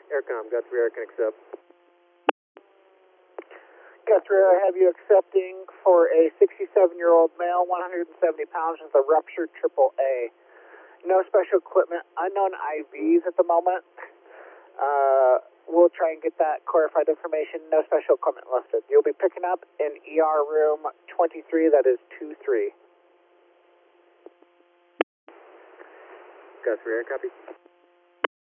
Aircom, Guthrie Air can accept. Guthrie, I have you accepting for a 67-year-old male, 170 pounds with a ruptured AAA. No special equipment, unknown IVs at the moment. We'll try and get that clarified information. No special equipment listed. You'll be picking up in ER room 23, that is 23. Guthrie Air, copy.